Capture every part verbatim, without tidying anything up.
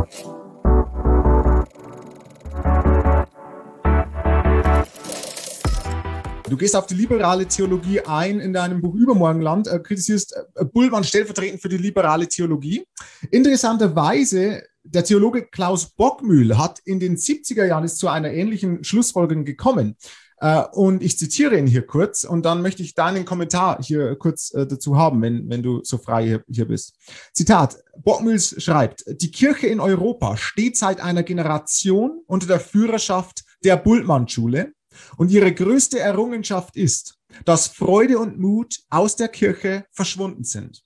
Du gehst auf die liberale Theologie ein in deinem Buch Übermorgenland, äh, kritisierst äh, Bultmann stellvertretend für die liberale Theologie. Interessanterweise, der Theologe Klaus Bockmühl hat in den siebziger Jahren ist zu einer ähnlichen Schlussfolgerung gekommen. Äh, und ich zitiere ihn hier kurz und dann möchte ich deinen Kommentar hier kurz äh, dazu haben, wenn, wenn du so frei hier, hier bist. Zitat, Bockmühl schreibt, die Kirche in Europa steht seit einer Generation unter der Führerschaft der Bultmann-Schule. Und ihre größte Errungenschaft ist, dass Freude und Mut aus der Kirche verschwunden sind.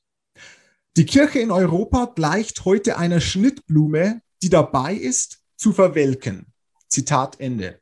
Die Kirche in Europa gleicht heute einer Schnittblume, die dabei ist, zu verwelken. Zitat Ende.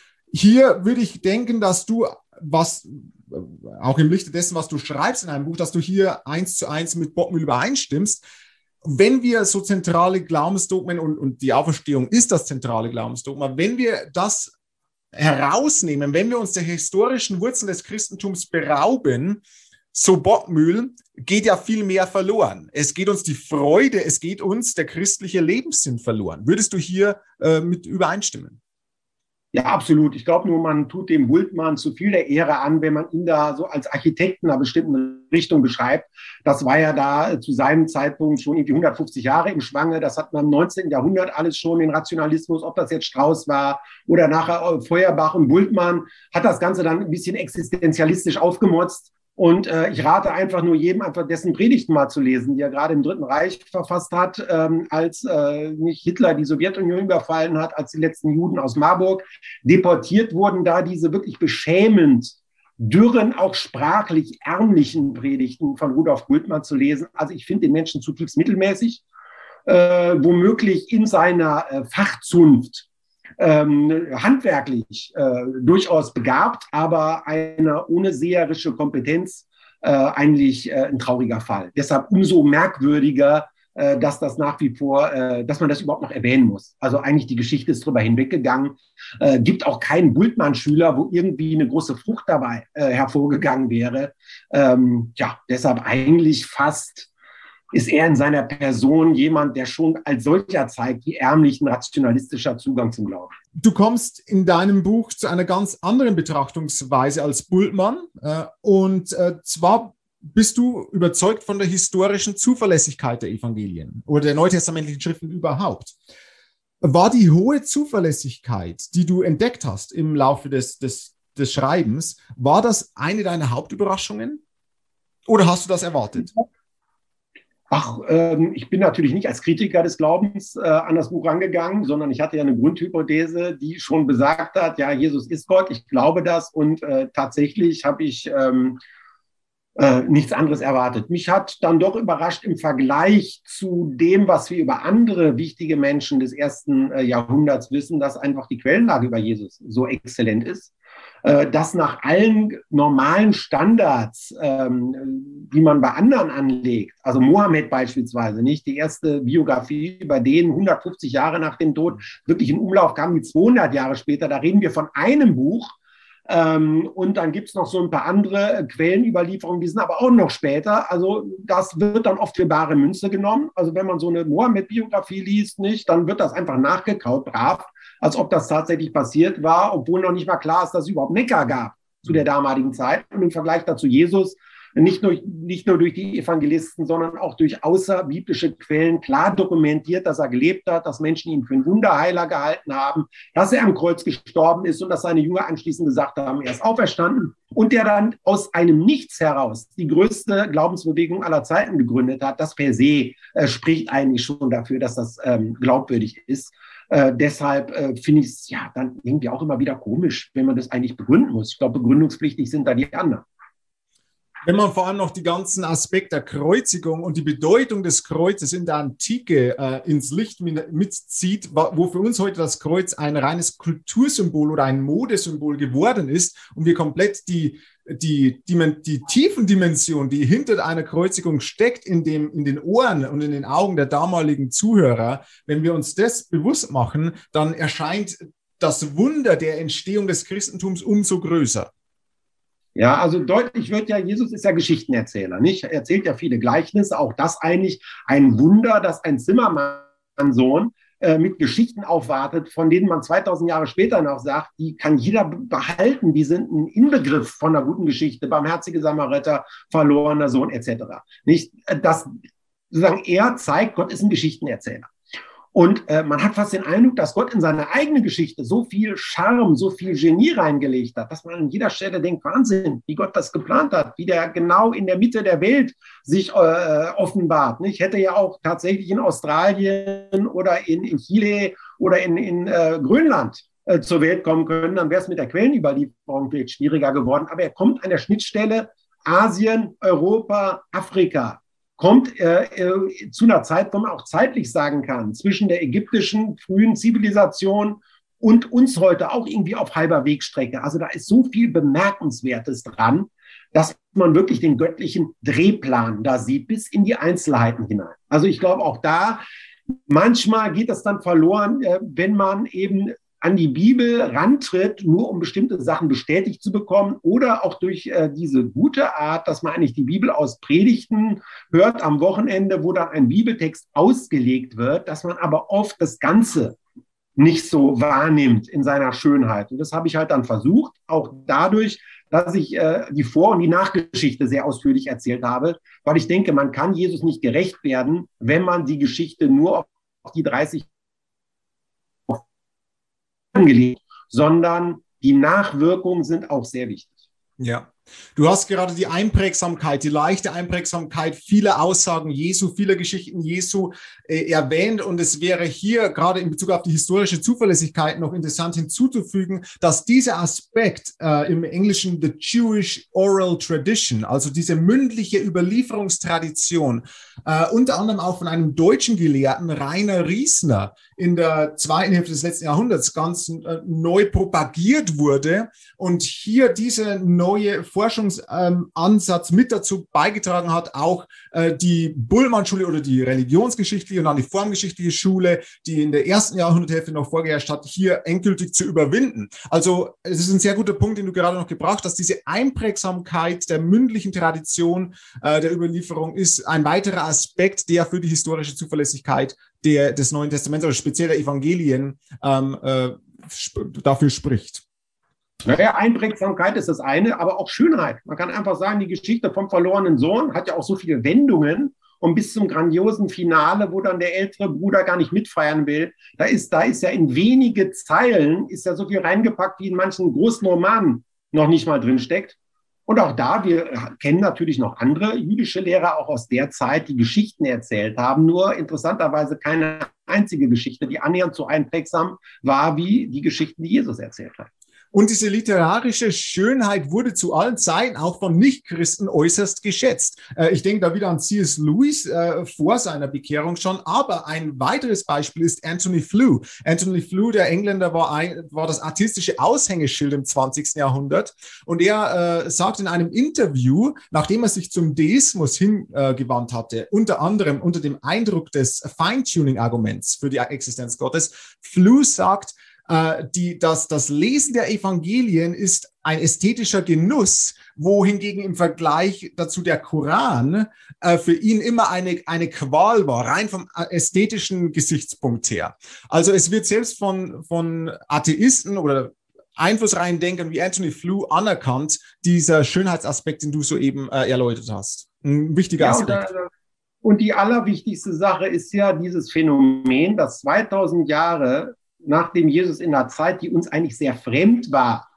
Hier würde ich denken, dass du, was auch im Lichte dessen, was du schreibst in einem Buch, dass du hier eins zu eins mit Bockmühl übereinstimmst. Wenn wir so zentrale Glaubensdogmen, und, und die Auferstehung ist das zentrale Glaubensdogma, wenn wir das herausnehmen, wenn wir uns der historischen Wurzeln des Christentums berauben, so Bockmühl, geht ja viel mehr verloren. Es geht uns die Freude, es geht uns der christliche Lebenssinn verloren. Würdest du hier äh, mit übereinstimmen? Ja, absolut. Ich glaube nur, man tut dem Bultmann zu viel der Ehre an, wenn man ihn da so als Architekten einer bestimmten Richtung beschreibt. Das war ja da zu seinem Zeitpunkt schon irgendwie hundertfünfzig Jahre im Schwange. Das hat man im neunzehnten Jahrhundert alles schon, den Rationalismus, ob das jetzt Strauß war oder nachher Feuerbach und Bultmann, hat das Ganze dann ein bisschen existenzialistisch aufgemotzt. Und äh, ich rate einfach nur jedem, einfach dessen Predigten mal zu lesen, die er gerade im Dritten Reich verfasst hat, ähm, als äh, nicht Hitler die Sowjetunion überfallen hat, als die letzten Juden aus Marburg deportiert wurden, da diese wirklich beschämend dürren, auch sprachlich ärmlichen Predigten von Rudolf Bultmann zu lesen. Also ich finde den Menschen zutiefst mittelmäßig, äh, womöglich in seiner äh, Fachzunft Ähm, handwerklich äh, durchaus begabt, aber eine ohne seherische Kompetenz äh, eigentlich äh, ein trauriger Fall. Deshalb umso merkwürdiger, äh, dass das nach wie vor, äh, dass man das überhaupt noch erwähnen muss. Also eigentlich die Geschichte ist drüber hinweggegangen. Äh, gibt auch keinen Bultmann-Schüler, wo irgendwie eine große Frucht dabei äh, hervorgegangen wäre. Ähm, ja, deshalb eigentlich fast ist er in seiner Person jemand, der schon als solcher zeigt, wie ärmlich ein rationalistischer Zugang zum Glauben. Du kommst in deinem Buch zu einer ganz anderen Betrachtungsweise als Bultmann. Äh, und äh, zwar bist du überzeugt von der historischen Zuverlässigkeit der Evangelien oder der neutestamentlichen Schriften überhaupt. War die hohe Zuverlässigkeit, die du entdeckt hast im Laufe des, des, des Schreibens, war das eine deiner Hauptüberraschungen? Oder hast du das erwartet? Ach, ähm, ich bin natürlich nicht als Kritiker des Glaubens äh, an das Buch rangegangen, sondern ich hatte ja eine Grundhypothese, die schon besagt hat, ja, Jesus ist Gott, ich glaube das und äh, tatsächlich habe ich ähm, äh, nichts anderes erwartet. Mich hat dann doch überrascht im Vergleich zu dem, was wir über andere wichtige Menschen des ersten äh, Jahrhunderts wissen, dass einfach die Quellenlage über Jesus so exzellent ist, äh, dass nach allen normalen Standards, ähm, die man bei anderen anlegt, also Mohammed beispielsweise, nicht die erste Biografie über den hundertfünfzig Jahre nach dem Tod wirklich in Umlauf kam, die zweihundert Jahre später, da reden wir von einem Buch. Ähm, und dann gibt es noch so ein paar andere Quellenüberlieferungen, die sind aber auch noch später. Also das wird dann oft für bare Münze genommen. Also wenn man so eine Mohammed-Biografie liest, nicht, dann wird das einfach nachgekaut, brav, als ob das tatsächlich passiert war, obwohl noch nicht mal klar ist, dass es überhaupt Mekka gab zu der damaligen Zeit. Und im Vergleich dazu Jesus, nicht nur, nicht nur durch die Evangelisten, sondern auch durch außerbiblische Quellen klar dokumentiert, dass er gelebt hat, dass Menschen ihn für einen Wunderheiler gehalten haben, dass er am Kreuz gestorben ist und dass seine Jünger anschließend gesagt haben, er ist auferstanden und der dann aus einem Nichts heraus die größte Glaubensbewegung aller Zeiten gegründet hat. Das per se äh, spricht eigentlich schon dafür, dass das ähm, glaubwürdig ist. Äh, deshalb äh, finde ich es ja dann irgendwie auch immer wieder komisch, wenn man das eigentlich begründen muss. Ich glaube, begründungspflichtig sind da die anderen. Wenn man vor allem noch die ganzen Aspekte der Kreuzigung und die Bedeutung des Kreuzes in der Antike äh, ins Licht mitzieht, wo für uns heute das Kreuz ein reines Kultursymbol oder ein Modesymbol geworden ist und wir komplett die, die, die, die Tiefendimension, die hinter einer Kreuzigung steckt, in, dem, in den Ohren und in den Augen der damaligen Zuhörer, wenn wir uns das bewusst machen, dann erscheint das Wunder der Entstehung des Christentums umso größer. Ja, also deutlich wird ja, Jesus ist ja Geschichtenerzähler, nicht? Er erzählt ja viele Gleichnisse, auch das eigentlich ein Wunder, dass ein Zimmermannssohn äh, mit Geschichten aufwartet, von denen man zweitausend Jahre später noch sagt, die kann jeder behalten, die sind ein Inbegriff von einer guten Geschichte, barmherzige Samariter, verlorener Sohn et cetera. Nicht, dass sozusagen er zeigt, Gott ist ein Geschichtenerzähler. Und äh, man hat fast den Eindruck, dass Gott in seine eigene Geschichte so viel Charme, so viel Genie reingelegt hat, dass man an jeder Stelle denkt, Wahnsinn, wie Gott das geplant hat, wie der genau in der Mitte der Welt sich äh, offenbart. Nicht? Hätte ja auch tatsächlich in Australien oder in, in Chile oder in, in äh, Grönland äh, zur Welt kommen können, dann wäre es mit der Quellenüberlieferung viel schwieriger geworden. Aber er kommt an der Schnittstelle Asien, Europa, Afrika. Kommt äh, äh, zu einer Zeit, wo man auch zeitlich sagen kann, zwischen der ägyptischen frühen Zivilisation und uns heute auch irgendwie auf halber Wegstrecke. Also da ist so viel Bemerkenswertes dran, dass man wirklich den göttlichen Drehplan da sieht, bis in die Einzelheiten hinein. Also ich glaube auch da, manchmal geht das dann verloren, äh, wenn man eben an die Bibel rantritt, nur um bestimmte Sachen bestätigt zu bekommen oder auch durch äh, diese gute Art, dass man eigentlich die Bibel aus Predigten hört am Wochenende, wo dann ein Bibeltext ausgelegt wird, dass man aber oft das Ganze nicht so wahrnimmt in seiner Schönheit. Und das habe ich halt dann versucht, auch dadurch, dass ich äh, die Vor- und die Nachgeschichte sehr ausführlich erzählt habe, weil ich denke, man kann Jesus nicht gerecht werden, wenn man die Geschichte nur auf die dreißig angelegt, sondern die Nachwirkungen sind auch sehr wichtig. Ja, du hast gerade die Einprägsamkeit, die leichte Einprägsamkeit vieler Aussagen Jesu, vieler Geschichten Jesu äh, erwähnt, und es wäre hier gerade in Bezug auf die historische Zuverlässigkeit noch interessant hinzuzufügen, dass dieser Aspekt äh, im Englischen the Jewish Oral Tradition, also diese mündliche Überlieferungstradition, äh, unter anderem auch von einem deutschen Gelehrten, Rainer Riesner, in der zweiten Hälfte des letzten Jahrhunderts ganz äh, neu propagiert wurde und hier diese neue Forschungsansatz ähm, mit dazu beigetragen hat, auch äh, die Bullmann-Schule oder die religionsgeschichtliche und dann die formgeschichtliche Schule, die in der ersten Jahrhunderthälfte noch vorgeherrscht hat, hier endgültig zu überwinden. Also es ist ein sehr guter Punkt, den du gerade noch gebracht hast. Diese Einprägsamkeit der mündlichen Tradition äh, der Überlieferung ist ein weiterer Aspekt, der für die historische Zuverlässigkeit der, des Neuen Testaments oder speziell der Evangelien ähm, äh, sp- dafür spricht. Naja, Einprägsamkeit ist das eine, aber auch Schönheit. Man kann einfach sagen, die Geschichte vom verlorenen Sohn hat ja auch so viele Wendungen und bis zum grandiosen Finale, wo dann der ältere Bruder gar nicht mitfeiern will, da ist, da ist ja in wenige Zeilen ist ja so viel reingepackt, wie in manchen großen Romanen noch nicht mal drin steckt. Und auch da, wir kennen natürlich noch andere jüdische Lehrer auch aus der Zeit, die Geschichten erzählt haben, nur interessanterweise keine einzige Geschichte, die annähernd so einprägsam war wie die Geschichten, die Jesus erzählt hat. Und diese literarische Schönheit wurde zu allen Zeiten auch von Nichtchristen äußerst geschätzt. Äh, ich denke da wieder an C S. Lewis äh, vor seiner Bekehrung schon. Aber ein weiteres Beispiel ist Anthony Flew. Anthony Flew, der Engländer, war, ein, war das artistische Aushängeschild im zwanzigsten Jahrhundert. Und er äh, sagt in einem Interview, nachdem er sich zum Deismus hingewandt äh, hatte, unter anderem unter dem Eindruck des Feintuning-Arguments für die Existenz Gottes, Flew sagt, Die, das, das Lesen der Evangelien ist ein ästhetischer Genuss, wohingegen im Vergleich dazu der Koran äh, für ihn immer eine, eine Qual war, rein vom ästhetischen Gesichtspunkt her. Also es wird selbst von, von Atheisten oder einflussreichen Denkern wie Anthony Flew anerkannt, dieser Schönheitsaspekt, den du soeben äh, erläutert hast. Ein wichtiger ja, Aspekt. Und, und die allerwichtigste Sache ist ja dieses Phänomen, dass zweitausend Jahre nachdem Jesus in einer Zeit, die uns eigentlich sehr fremd war,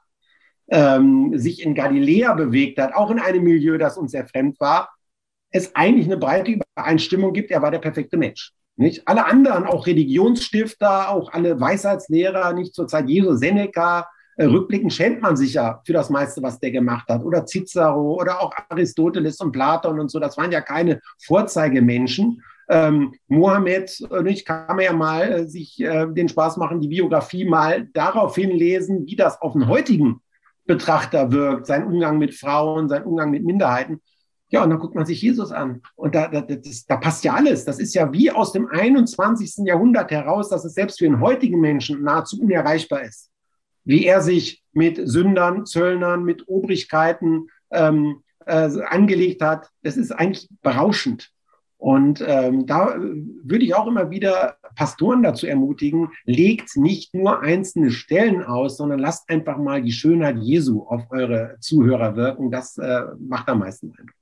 ähm, sich in Galiläa bewegt hat, auch in einem Milieu, das uns sehr fremd war, es eigentlich eine breite Übereinstimmung gibt, er war der perfekte Mensch. Nicht? Alle anderen, auch Religionsstifter, auch alle Weisheitslehrer, nicht zur Zeit Jesu, Seneca, äh, rückblickend schämt man sich ja für das meiste, was der gemacht hat. Oder Cicero oder auch Aristoteles und Platon und so, das waren ja keine Vorzeigemenschen. Ähm, Mohammed, ich kann mir ja mal äh, sich äh, den Spaß machen, die Biografie mal darauf hinlesen, wie das auf den heutigen Betrachter wirkt, sein Umgang mit Frauen, sein Umgang mit Minderheiten. Ja, und dann guckt man sich Jesus an. Und da, da, das, da passt ja alles. Das ist ja wie aus dem einundzwanzigsten Jahrhundert heraus, dass es selbst für den heutigen Menschen nahezu unerreichbar ist. Wie er sich mit Sündern, Zöllnern, mit Obrigkeiten ähm, äh, angelegt hat, das ist eigentlich berauschend. Und ähm, da würde ich auch immer wieder Pastoren dazu ermutigen, legt nicht nur einzelne Stellen aus, sondern lasst einfach mal die Schönheit Jesu auf eure Zuhörer wirken. Das äh, macht am meisten Eindruck.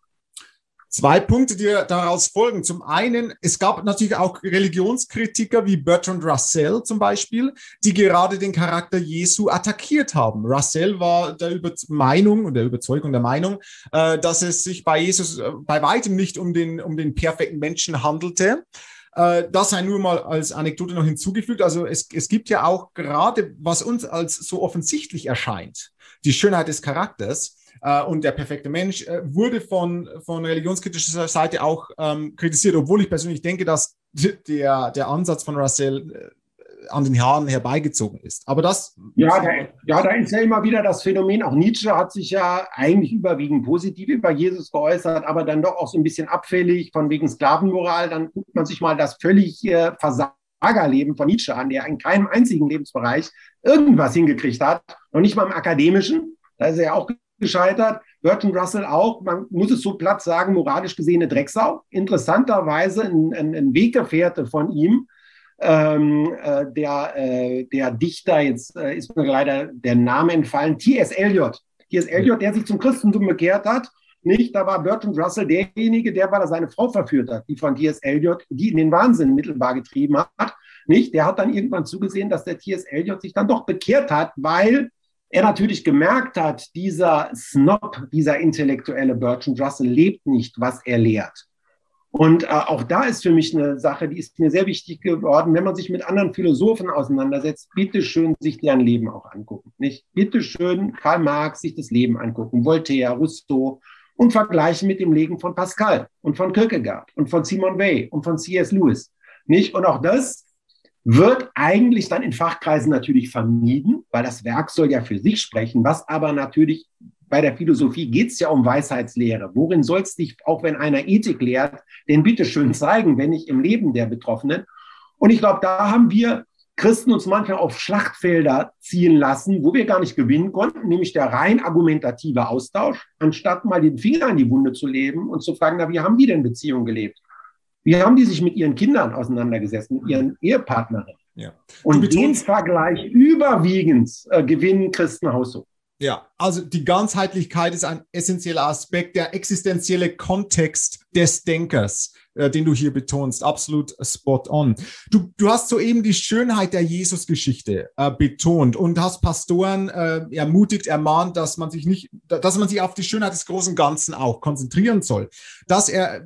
Zwei Punkte, die daraus folgen. Zum einen, es gab natürlich auch Religionskritiker wie Bertrand Russell zum Beispiel, die gerade den Charakter Jesu attackiert haben. Russell war der Über- Meinung und der Überzeugung der Meinung, äh, dass es sich bei Jesus äh, bei weitem nicht um den, um den perfekten Menschen handelte. Äh, das sei nur mal als Anekdote noch hinzugefügt. Also es, es gibt ja auch gerade, was uns als so offensichtlich erscheint, die Schönheit des Charakters, Uh, und der perfekte Mensch uh, wurde von, von religionskritischer Seite auch ähm, kritisiert, obwohl ich persönlich denke, dass der, der Ansatz von Russell äh, an den Haaren herbeigezogen ist. Aber das... Ja da, ja, da ist ja immer wieder das Phänomen, auch Nietzsche hat sich ja eigentlich überwiegend positiv über Jesus geäußert, aber dann doch auch so ein bisschen abfällig von wegen Sklavenmoral. Dann guckt man sich mal das völlig äh, Versagerleben von Nietzsche an, der in keinem einzigen Lebensbereich irgendwas hingekriegt hat, noch nicht mal im Akademischen. Da ist er ja auch gescheitert. Bertrand Russell auch, man muss es so platt sagen, moralisch gesehen eine Drecksau. Interessanterweise ein, ein, ein Weggefährte von ihm, ähm, äh, der, äh, der Dichter, jetzt äh, ist mir leider der Name entfallen, T S Eliot. T S Eliot, der sich zum Christentum bekehrt hat, nicht, da war Bertrand Russell derjenige, der weil er seine Frau verführt hat, die von T S Eliot, die in den Wahnsinn mittelbar getrieben hat, nicht, der hat dann irgendwann zugesehen, dass der T S Eliot sich dann doch bekehrt hat, weil er natürlich gemerkt hat, dieser Snob, dieser intellektuelle Bertrand Russell lebt nicht, was er lehrt. Und äh, auch da ist für mich eine Sache, die ist mir sehr wichtig geworden, wenn man sich mit anderen Philosophen auseinandersetzt, bitteschön sich deren Leben auch angucken. Nicht? Bitteschön Karl Marx sich das Leben angucken, Voltaire, Rousseau und vergleichen mit dem Leben von Pascal und von Kierkegaard und von Simone Weil und von C S Lewis. Nicht? Und auch das wird eigentlich dann in Fachkreisen natürlich vermieden, weil das Werk soll ja für sich sprechen, was aber natürlich bei der Philosophie geht es ja um Weisheitslehre. Worin soll es dich, auch wenn einer Ethik lehrt, denn bitteschön zeigen, wenn nicht im Leben der Betroffenen? Und ich glaube, da haben wir Christen uns manchmal auf Schlachtfelder ziehen lassen, wo wir gar nicht gewinnen konnten, nämlich der rein argumentative Austausch, anstatt mal den Finger in die Wunde zu leben und zu fragen, na, wie haben die denn Beziehungen gelebt? Wie haben die sich mit ihren Kindern auseinandergesetzt, mit ihren Ehepartnerinnen? Ja. Und den Vergleich überwiegend äh, gewinnen Christen haushoch. Ja, also die Ganzheitlichkeit ist ein essentieller Aspekt, der existenzielle Kontext des Denkers, äh, den du hier betonst, absolut spot on. Du, du hast soeben die Schönheit der Jesusgeschichte äh, betont und hast Pastoren äh, ermutigt, ermahnt, dass man sich nicht, dass man sich auf die Schönheit des großen Ganzen auch konzentrieren soll. Dass er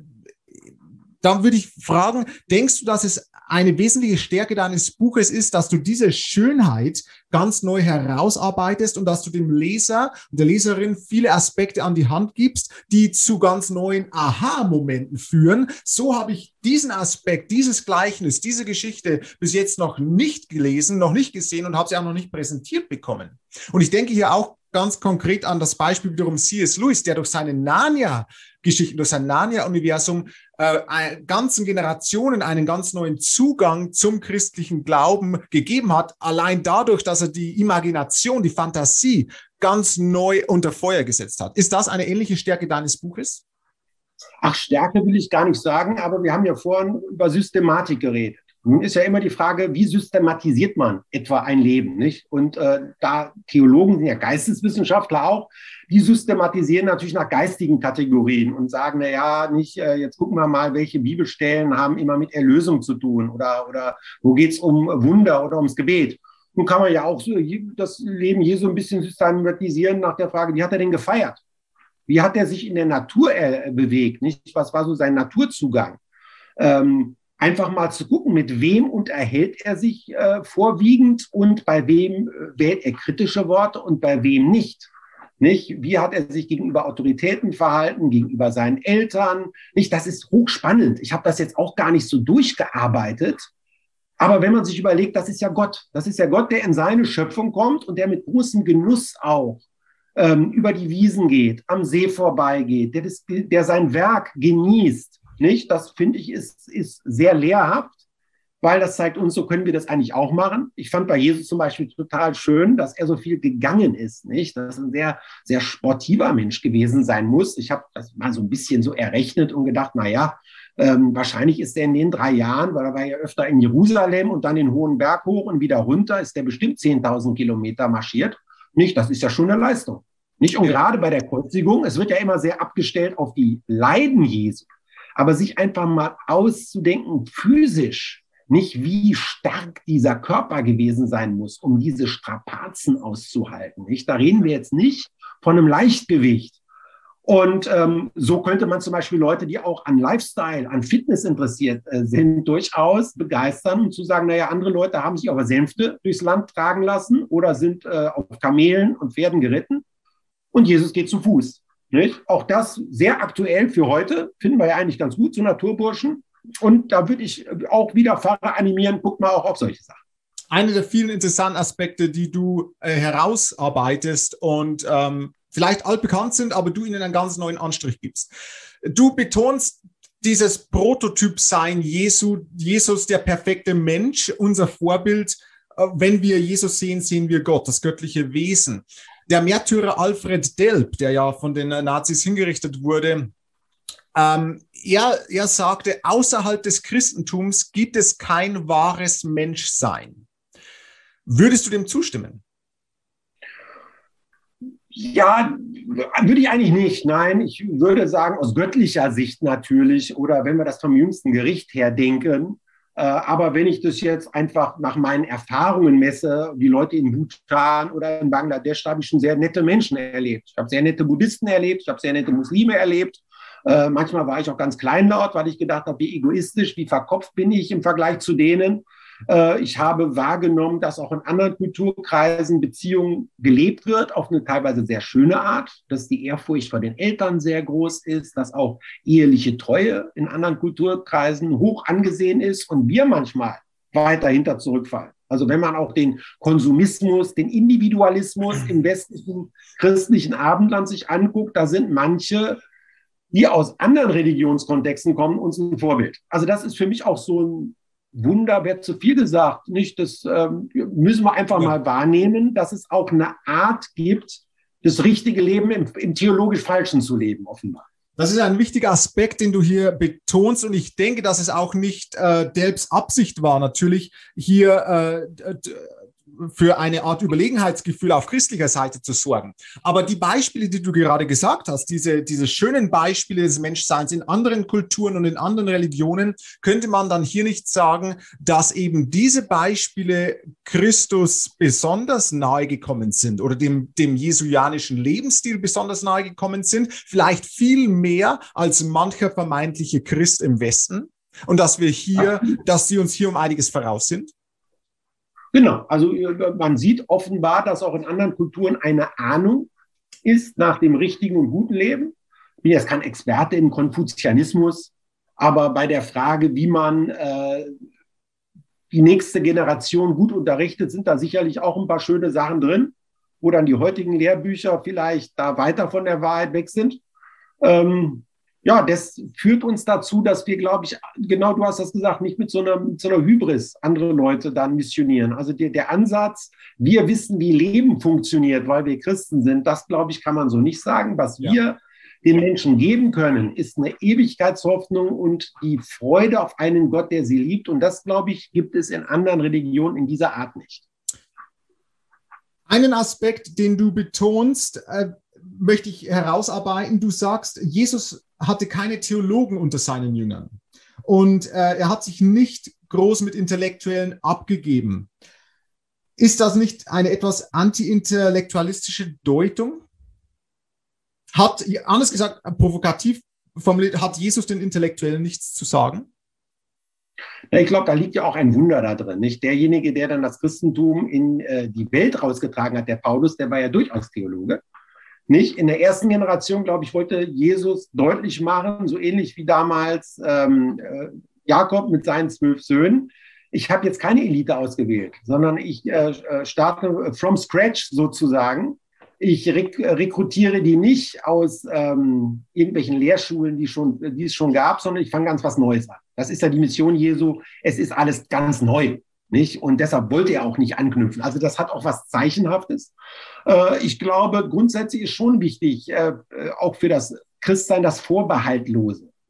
Dann würde ich fragen, denkst du, dass es eine wesentliche Stärke deines Buches ist, dass du diese Schönheit ganz neu herausarbeitest und dass du dem Leser und der Leserin viele Aspekte an die Hand gibst, die zu ganz neuen Aha-Momenten führen? So habe ich diesen Aspekt, dieses Gleichnis, diese Geschichte bis jetzt noch nicht gelesen, noch nicht gesehen und habe sie auch noch nicht präsentiert bekommen. Und ich denke hier auch ganz konkret an das Beispiel wiederum C S Lewis, der durch seine Narnia-Geschichten, durch sein Narnia-Universum äh, ganzen Generationen einen ganz neuen Zugang zum christlichen Glauben gegeben hat, allein dadurch, dass er die Imagination, die Fantasie ganz neu unter Feuer gesetzt hat. Ist das eine ähnliche Stärke deines Buches? Ach, Stärke will ich gar nicht sagen, aber wir haben ja vorhin über Systematik geredet. Nun ist ja immer die Frage, wie systematisiert man etwa ein Leben, nicht? Und äh, da Theologen sind ja Geisteswissenschaftler auch, die systematisieren natürlich nach geistigen Kategorien und sagen, na ja, nicht, äh, jetzt gucken wir mal, welche Bibelstellen haben immer mit Erlösung zu tun oder, oder wo geht es um Wunder oder ums Gebet. Nun kann man ja auch so das Leben Jesu ein bisschen systematisieren nach der Frage, wie hat er denn gefeiert? Wie hat er sich in der Natur äh, bewegt, nicht? Was war so sein Naturzugang? Ähm, Einfach mal zu gucken, mit wem unterhält er sich äh, vorwiegend und bei wem äh, wählt er kritische Worte und bei wem nicht. Nicht? Wie hat er sich gegenüber Autoritäten verhalten, gegenüber seinen Eltern? Nicht? Das ist hochspannend. Ich habe das jetzt auch gar nicht so durchgearbeitet. Aber wenn man sich überlegt, das ist ja Gott. Das ist ja Gott, der in seine Schöpfung kommt und der mit großem Genuss auch ähm, über die Wiesen geht, am See vorbeigeht, der, das, der sein Werk genießt. Nicht? Das finde ich ist, ist sehr lehrhaft, weil das zeigt uns, so können wir das eigentlich auch machen. Ich fand bei Jesus zum Beispiel total schön, dass er so viel gegangen ist, nicht? Dass er ein sehr, sehr sportiver Mensch gewesen sein muss. Ich habe das mal so ein bisschen so errechnet und gedacht, na ja, Ähm, wahrscheinlich ist er in den drei Jahren, weil er war ja öfter in Jerusalem und dann den Hohen Berg hoch und wieder runter, ist er bestimmt zehntausend Kilometer marschiert. Nicht, das ist ja schon eine Leistung. Nicht, und gerade bei der Kreuzigung, es wird ja immer sehr abgestellt auf die Leiden Jesu, aber sich einfach mal auszudenken, physisch, nicht wie stark dieser Körper gewesen sein muss, um diese Strapazen auszuhalten. Nicht? Da reden wir jetzt nicht von einem Leichtgewicht. Und ähm, so könnte man zum Beispiel Leute, die auch an Lifestyle, an Fitness interessiert äh, sind, durchaus begeistern und zu sagen, naja, andere Leute haben sich aber Sänfte durchs Land tragen lassen oder sind äh, auf Kamelen und Pferden geritten und Jesus geht zu Fuß. Nicht? Auch das sehr aktuell für heute, finden wir ja eigentlich ganz gut, so Naturburschen. Und da würde ich auch wieder Fahrer animieren, guckt mal auch auf solche Sachen. Einer der vielen interessanten Aspekte, die du äh, herausarbeitest und ähm, vielleicht altbekannt sind, aber du ihnen einen ganz neuen Anstrich gibst. Du betonst dieses Prototyp-Sein Jesu, Jesus, der perfekte Mensch, unser Vorbild. Wenn wir Jesus sehen, sehen wir Gott, das göttliche Wesen. Der Märtyrer Alfred Delp, der ja von den Nazis hingerichtet wurde, ähm, er, er sagte, außerhalb des Christentums gibt es kein wahres Menschsein. Würdest du dem zustimmen? Ja, würde ich eigentlich nicht. Nein, ich würde sagen, aus göttlicher Sicht natürlich oder wenn wir das vom jüngsten Gericht her denken. Äh, aber wenn ich das jetzt einfach nach meinen Erfahrungen messe, die Leute in Bhutan oder in Bangladesch, da habe ich schon sehr nette Menschen erlebt. Ich habe sehr nette Buddhisten erlebt, ich habe sehr nette Muslime erlebt. Äh, manchmal war ich auch ganz kleinlaut, weil ich gedacht habe, wie egoistisch, wie verkopft bin ich im Vergleich zu denen. Ich habe wahrgenommen, dass auch in anderen Kulturkreisen Beziehung gelebt wird, auf eine teilweise sehr schöne Art, dass die Ehrfurcht vor den Eltern sehr groß ist, dass auch eheliche Treue in anderen Kulturkreisen hoch angesehen ist und wir manchmal weiter hinter zurückfallen. Also wenn man auch den Konsumismus, den Individualismus im westlichen christlichen Abendland sich anguckt, da sind manche, die aus anderen Religionskontexten kommen, uns ein Vorbild. Also das ist für mich auch so ein Wunder, wird zu viel gesagt. Nicht, das ähm, müssen wir einfach ja. mal wahrnehmen, dass es auch eine Art gibt, das richtige Leben im, im theologisch Falschen zu leben, offenbar. Das ist ein wichtiger Aspekt, den du hier betonst. Und ich denke, dass es auch nicht äh, Delps Absicht war, natürlich hier äh, für eine Art Überlegenheitsgefühl auf christlicher Seite zu sorgen. Aber die Beispiele, die du gerade gesagt hast, diese, diese schönen Beispiele des Menschseins in anderen Kulturen und in anderen Religionen, könnte man dann hier nicht sagen, dass eben diese Beispiele Christus besonders nahe gekommen sind oder dem, dem jesuianischen Lebensstil besonders nahe gekommen sind, vielleicht viel mehr als mancher vermeintliche Christ im Westen und dass wir hier, dass sie uns hier um einiges voraus sind? Genau, also man sieht offenbar, dass auch in anderen Kulturen eine Ahnung ist nach dem richtigen und guten Leben. Ich bin jetzt kein Experte im Konfuzianismus, aber bei der Frage, wie man äh, die nächste Generation gut unterrichtet, sind da sicherlich auch ein paar schöne Sachen drin, wo dann die heutigen Lehrbücher vielleicht da weiter von der Wahrheit weg sind. Ähm, Ja, das führt uns dazu, dass wir, glaube ich, genau du hast das gesagt, nicht mit so einer, mit so einer Hybris andere Leute dann missionieren. Also der, der Ansatz, wir wissen, wie Leben funktioniert, weil wir Christen sind, das, glaube ich, kann man so nicht sagen. Was ja. wir den Menschen geben können, ist eine Ewigkeitshoffnung und die Freude auf einen Gott, der sie liebt. Und das, glaube ich, gibt es in anderen Religionen in dieser Art nicht. Einen Aspekt, den du betonst, äh, möchte ich herausarbeiten. Du sagst, Jesus hatte keine Theologen unter seinen Jüngern und äh, er hat sich nicht groß mit Intellektuellen abgegeben. Ist das nicht eine etwas anti-intellektualistische Deutung? Hat, anders gesagt, provokativ formuliert, hat Jesus den Intellektuellen nichts zu sagen? Ich glaube, da liegt ja auch ein Wunder da drin. Nicht? Derjenige, der dann das Christentum in äh, die Welt rausgetragen hat, der Paulus, der war ja durchaus Theologe. Nicht? In der ersten Generation, glaube ich, wollte Jesus deutlich machen, so ähnlich wie damals ähm, äh, Jakob mit seinen zwölf Söhnen. Ich habe jetzt keine Elite ausgewählt, sondern ich äh, starte from scratch sozusagen. Ich rek rekrutiere die nicht aus ähm, irgendwelchen Lehrschulen, die, schon, die es schon gab, sondern ich fange ganz was Neues an. Das ist ja die Mission Jesu. Es ist alles ganz neu. Nicht? Und deshalb wollte er auch nicht anknüpfen. Also das hat auch was Zeichenhaftes. Äh, ich glaube, grundsätzlich ist schon wichtig, äh, auch für das Christsein, das Vorbehaltlose.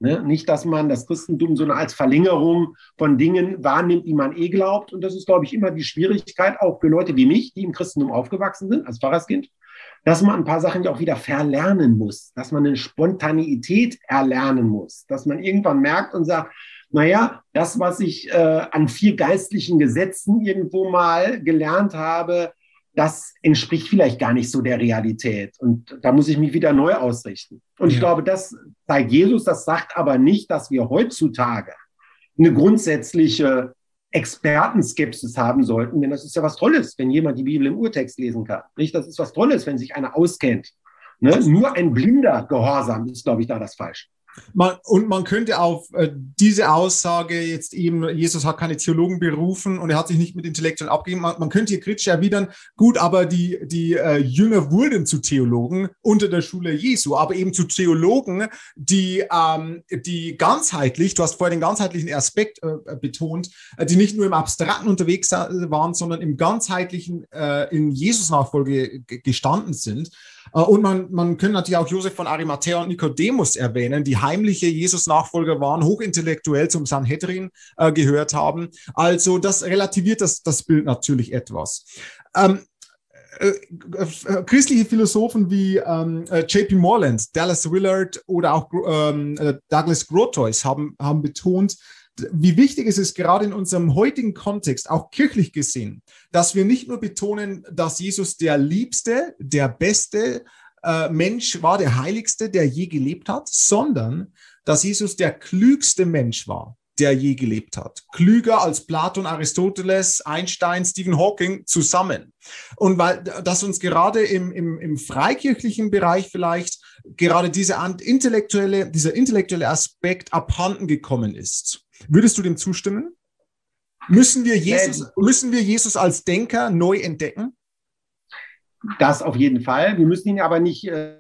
Ne? Nicht, dass man das Christentum so eine als Verlängerung von Dingen wahrnimmt, die man eh glaubt. Und das ist, glaube ich, immer die Schwierigkeit, auch für Leute wie mich, die im Christentum aufgewachsen sind, als Pfarrerskind, dass man ein paar Sachen ja auch wieder verlernen muss, dass man eine Spontaneität erlernen muss, dass man irgendwann merkt und sagt, naja, das, was ich äh, an vier geistlichen Gesetzen irgendwo mal gelernt habe, das entspricht vielleicht gar nicht so der Realität. Und da muss ich mich wieder neu ausrichten. Und ja. ich glaube, das zeigt Jesus, das sagt aber nicht, dass wir heutzutage eine grundsätzliche Expertenskepsis haben sollten, denn das ist ja was Tolles, wenn jemand die Bibel im Urtext lesen kann. Nicht? Das ist was Tolles, wenn sich einer auskennt. Ne? Nur ein blinder Gehorsam ist, glaube ich, da das Falsche. Man, und man könnte auf äh, diese Aussage jetzt eben, Jesus hat keine Theologen berufen und er hat sich nicht mit Intellektuellen abgegeben, man, man könnte hier kritisch erwidern, gut, aber die, die äh, Jünger wurden zu Theologen unter der Schule Jesu, aber eben zu Theologen, die, ähm, die ganzheitlich, du hast vorher den ganzheitlichen Aspekt äh, betont, äh, die nicht nur im Abstrakten unterwegs waren, sondern im ganzheitlichen äh, in Jesus-Nachfolge g- gestanden sind. Und man, man könnte natürlich auch Josef von Arimathäa und Nikodemus erwähnen, die heimliche Jesus-Nachfolger waren, hochintellektuell zum Sanhedrin äh, gehört haben. Also das relativiert das, das Bild natürlich etwas. Ähm, äh, äh, christliche Philosophen wie ähm, J P Moreland, Dallas Willard oder auch ähm, Douglas Groothuis haben, haben betont, wie wichtig es ist, gerade in unserem heutigen Kontext, auch kirchlich gesehen, dass wir nicht nur betonen, dass Jesus der liebste, der beste äh, Mensch war, der heiligste, der je gelebt hat, sondern dass Jesus der klügste Mensch war, der je gelebt hat. Klüger als Platon, Aristoteles, Einstein, Stephen Hawking zusammen. Und weil das uns gerade im, im, im freikirchlichen Bereich vielleicht gerade diese intellektuelle, dieser intellektuelle Aspekt abhanden gekommen ist. Würdest du dem zustimmen? Müssen wir Jesus, müssen wir Jesus als Denker neu entdecken? Das auf jeden Fall. Wir müssen ihn aber nicht äh,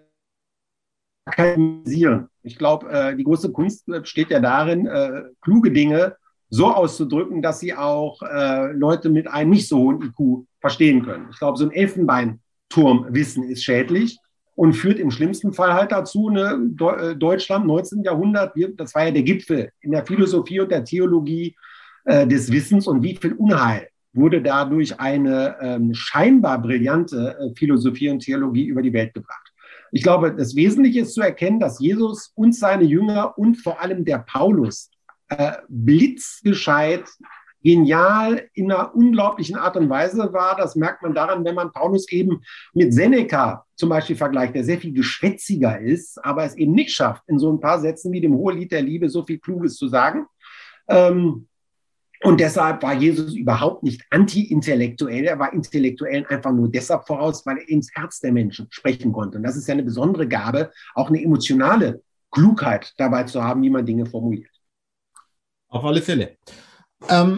akademisieren. Ich glaube, äh, die große Kunst besteht ja darin, äh, kluge Dinge so auszudrücken, dass sie auch äh, Leute mit einem nicht so hohen I Q verstehen können. Ich glaube, so ein Elfenbeinturmwissen ist schädlich und führt im schlimmsten Fall halt dazu, ne, Deutschland neunzehnten Jahrhundert, das war ja der Gipfel in der Philosophie und der Theologie äh, des Wissens und wie viel Unheil wurde dadurch eine ähm, scheinbar brillante äh, Philosophie und Theologie über die Welt gebracht. Ich glaube, das Wesentliche ist zu erkennen, dass Jesus und seine Jünger und vor allem der Paulus äh, blitzgescheit, genial in einer unglaublichen Art und Weise war. Das merkt man daran, wenn man Paulus eben mit Seneca zum Beispiel vergleicht, der sehr viel geschwätziger ist, aber es eben nicht schafft, in so ein paar Sätzen wie dem Hohelied der Liebe so viel Kluges zu sagen. Ähm, und deshalb war Jesus überhaupt nicht anti-intellektuell. Er war Intellektuellen einfach nur deshalb voraus, weil er ins Herz der Menschen sprechen konnte. Und das ist ja eine besondere Gabe, auch eine emotionale Klugheit dabei zu haben, wie man Dinge formuliert. Auf alle Fälle. Ähm,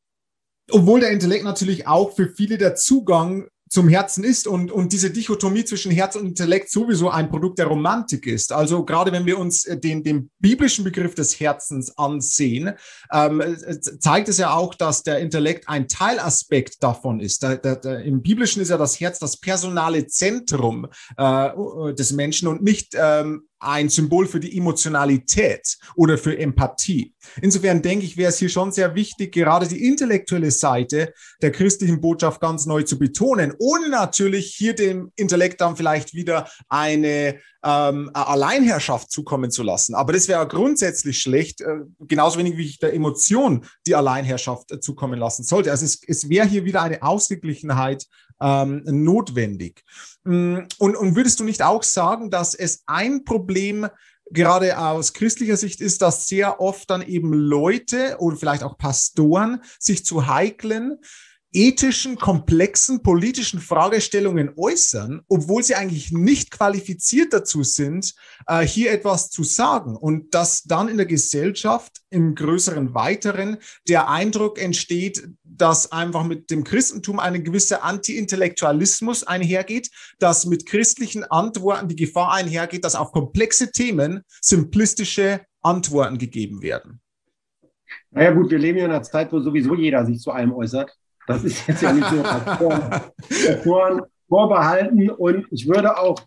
obwohl der Intellekt natürlich auch für viele der Zugang zum Herzen ist und, und diese Dichotomie zwischen Herz und Intellekt sowieso ein Produkt der Romantik ist. Also gerade wenn wir uns den, den biblischen Begriff des Herzens ansehen, ähm, zeigt es ja auch, dass der Intellekt ein Teilaspekt davon ist. Da, da, da, im Biblischen ist ja das Herz das personale Zentrum äh, des Menschen und nicht ähm, ein Symbol für die Emotionalität oder für Empathie. Insofern denke ich, wäre es hier schon sehr wichtig, gerade die intellektuelle Seite der christlichen Botschaft ganz neu zu betonen, ohne natürlich hier dem Intellekt dann vielleicht wieder eine ähm, Alleinherrschaft zukommen zu lassen. Aber das wäre grundsätzlich schlecht, äh, genauso wenig wie ich der Emotion die Alleinherrschaft äh, zukommen lassen sollte. Also es, es wäre hier wieder eine Ausgeglichenheit ähm, notwendig. Und, und würdest du nicht auch sagen, dass es ein Problem gerade aus christlicher Sicht ist, dass sehr oft dann eben Leute oder vielleicht auch Pastoren sich zu heiklen, ethischen, komplexen politischen Fragestellungen äußern, obwohl sie eigentlich nicht qualifiziert dazu sind, äh, hier etwas zu sagen. Und dass dann in der Gesellschaft im größeren Weiteren der Eindruck entsteht, dass einfach mit dem Christentum ein gewisser Anti-Intellektualismus einhergeht, dass mit christlichen Antworten die Gefahr einhergeht, dass auf komplexe Themen simplistische Antworten gegeben werden. Naja gut, wir leben ja in einer Zeit, wo sowieso jeder sich zu allem äußert. Das ist jetzt ja nicht so vor, vorbehalten. Und ich würde auch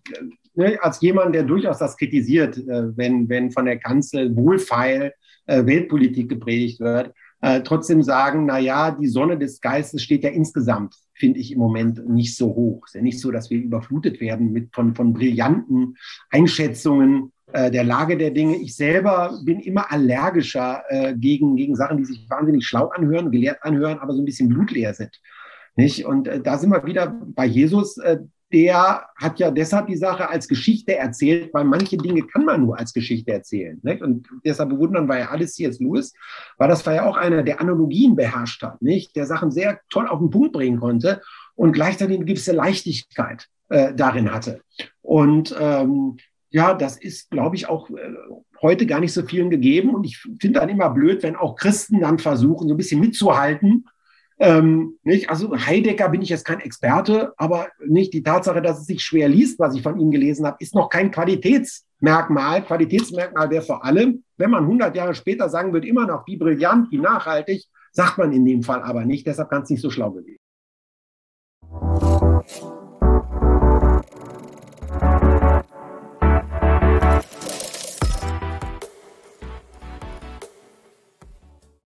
ne, als jemand, der durchaus das kritisiert, äh, wenn, wenn von der Kanzel wohlfeil äh, Weltpolitik gepredigt wird, äh, trotzdem sagen, na ja, die Sonne des Geistes steht ja insgesamt, finde ich im Moment nicht so hoch. Es ist ja nicht so, dass wir überflutet werden mit von, von brillanten Einschätzungen äh, der Lage der Dinge. Ich selber bin immer allergischer äh, gegen, gegen Sachen, die sich wahnsinnig schlau anhören, gelehrt anhören, aber so ein bisschen blutleer sind. Nicht? Und äh, da sind wir wieder bei Jesus. Äh, der hat ja deshalb die Sache als Geschichte erzählt, weil manche Dinge kann man nur als Geschichte erzählen. Nicht? Und deshalb bewundern wir ja alles C S. Lewis, weil das war ja auch einer, der Analogien beherrscht hat, nicht? Der Sachen sehr toll auf den Punkt bringen konnte und gleichzeitig eine gewisse Leichtigkeit äh, darin hatte. Und ähm, ja, das ist, glaube ich, auch äh, heute gar nicht so vielen gegeben. Und ich finde dann immer blöd, wenn auch Christen dann versuchen, so ein bisschen mitzuhalten. Ähm, nicht? Also Heidegger bin ich jetzt kein Experte, aber nicht die Tatsache, dass es sich schwer liest, was ich von ihm gelesen habe, ist noch kein Qualitätsmerkmal. Qualitätsmerkmal wäre vor allem, wenn man hundert Jahre später sagen würde, immer noch wie brillant, wie nachhaltig, sagt man in dem Fall aber nicht. Deshalb kann es nicht so schlau gewesen.